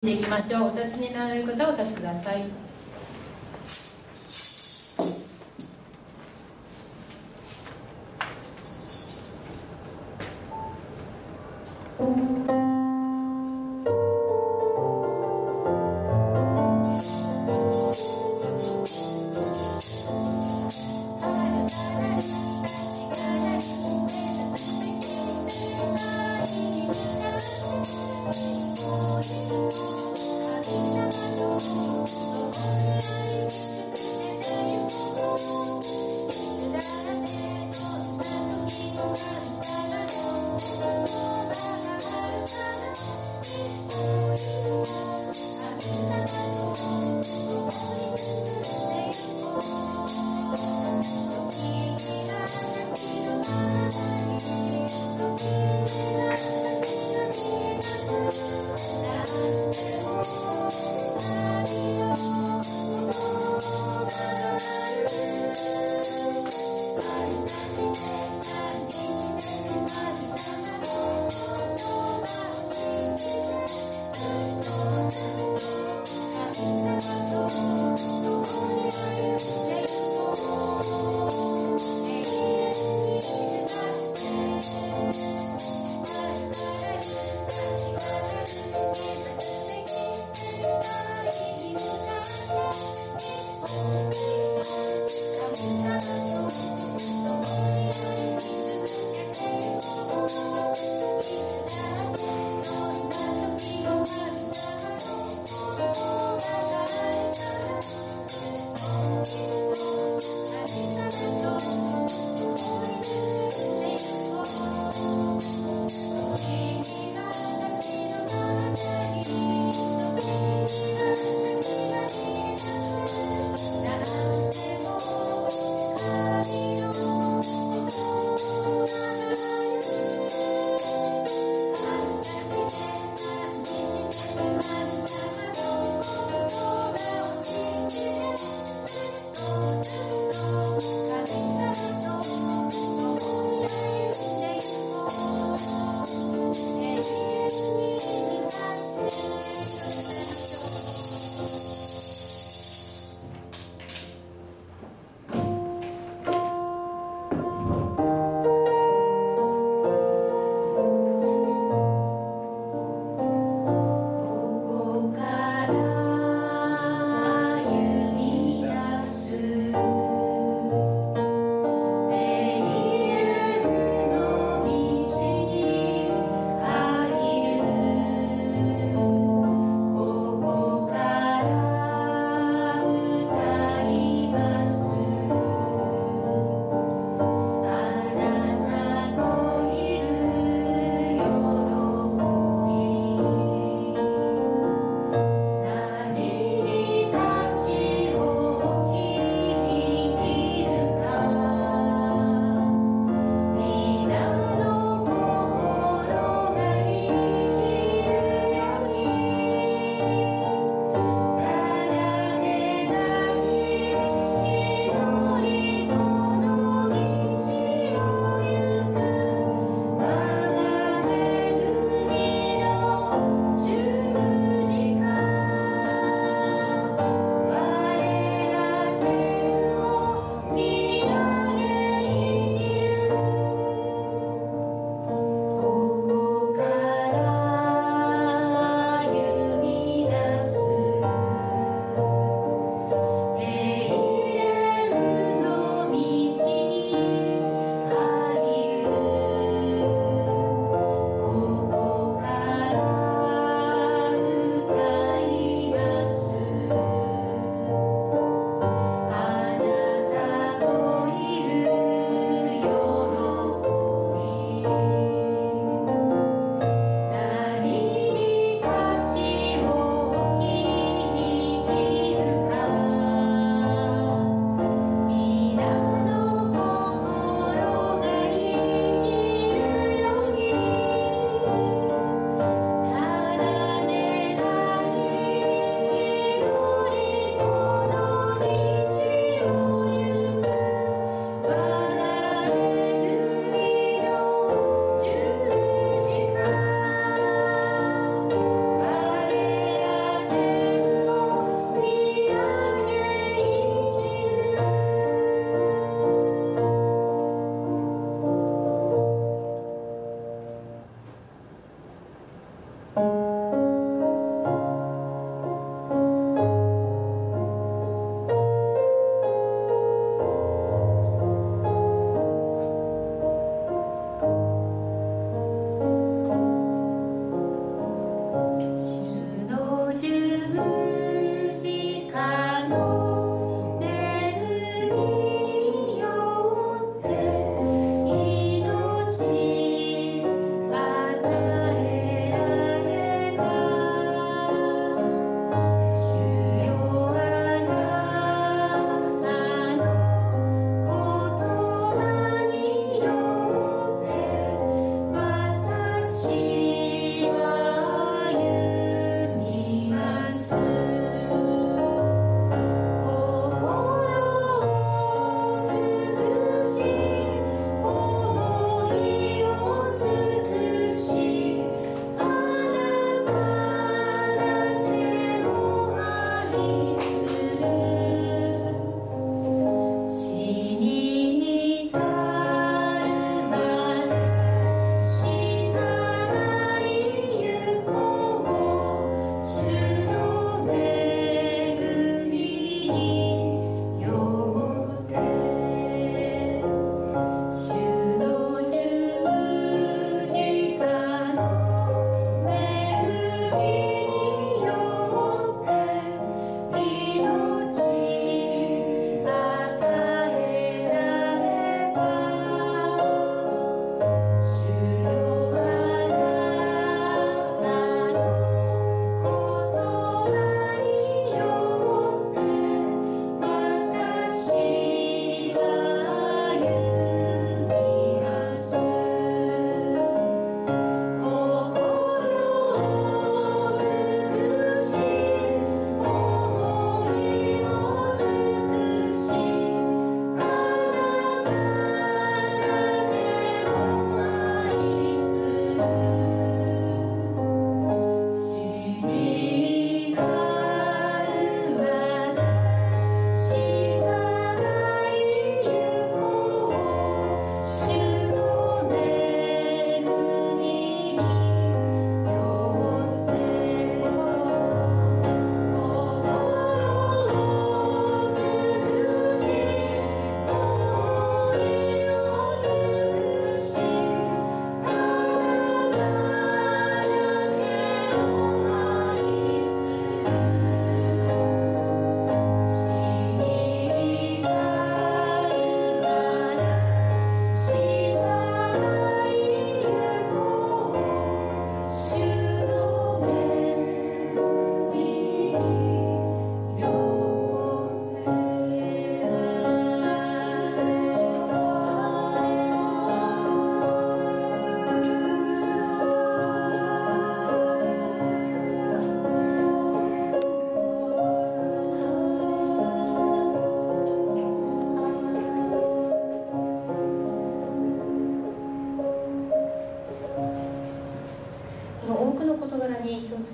いきましょう。お立ちになられる方はお立ちください。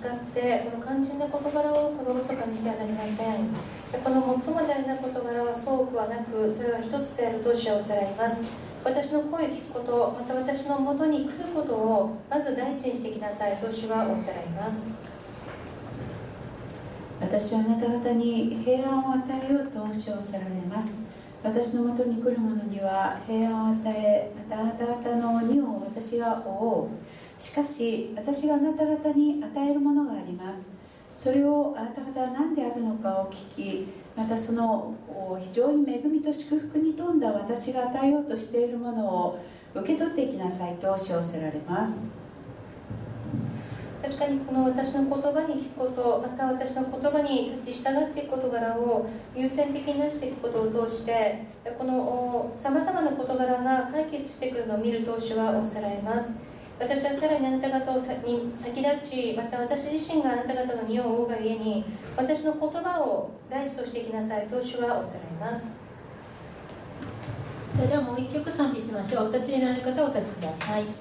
使ってこの肝心な事柄を心疎かにしてはなりません。この最も大事な事柄はそう多くはなく、それは一つであると主はおっしゃられます。私の声を聞くこと、また私のもとに来ることをまず第一にしてきなさいと主はおっしゃられます。 私はあなた方に平安を与えようと主はおっしゃられます。私のもとに来る者には平安を与え、またあなた方の荷を私が負う。しかし私があなた方に与えるものがあります。それをあなた方は何であるのかを聞き、またその非常に恵みと祝福に富んだ私が与えようとしているものを受け取っていきなさいと主はおっしゃられます。 確かにこの私の言葉に聞くこと、また私の言葉に立ち従っていく事柄を優先的になしていくことを通して、このさまざまな事柄が解決してくるのを見ると主はおっしゃられます。私はさらにあなた方に先立ち、また私自身があなた方の荷を負うがゆえに、私の言葉を第一としていきなさいと主はおっしゃられます。 それではもう一曲賛美しましょう。お立ちになる方はお立ちください。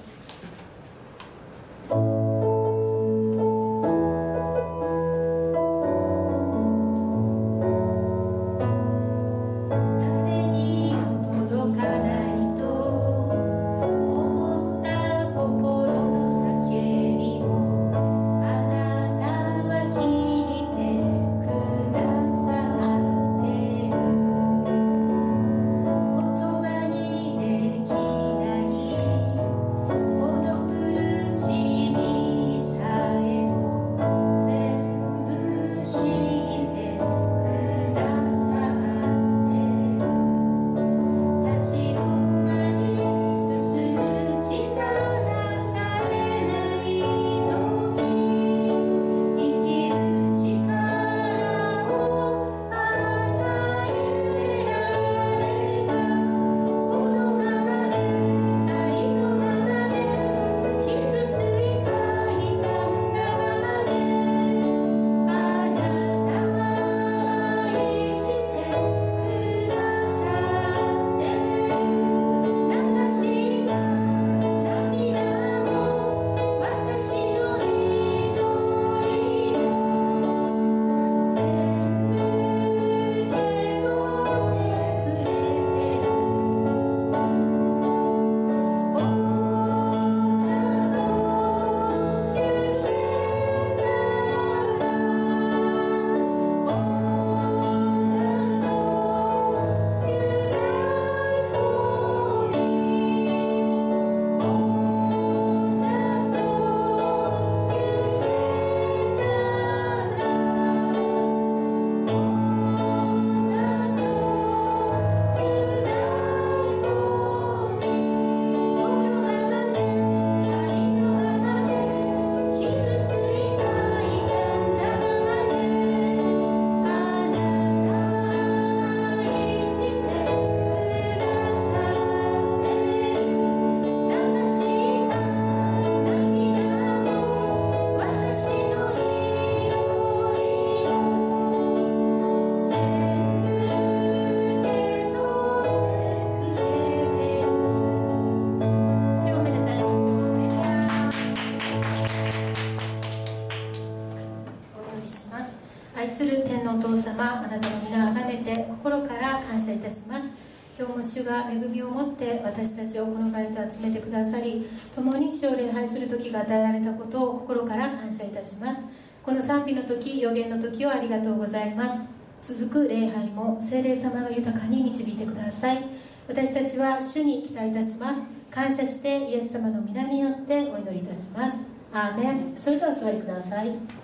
愛する天のお父様、あなたの皆をあがめて心から感謝いたします。今日も主が恵みを持って私たちをこの場へと集めてくださり、共に主を礼拝する時が与えられたことを心から感謝いたします。この賛美の時、予言の時をありがとうございます。続く礼拝も聖霊様が豊かに導いてください。私たちは主に期待いたします。感謝してイエス様の皆によってお祈りいたします。アーメン。それではお座りください。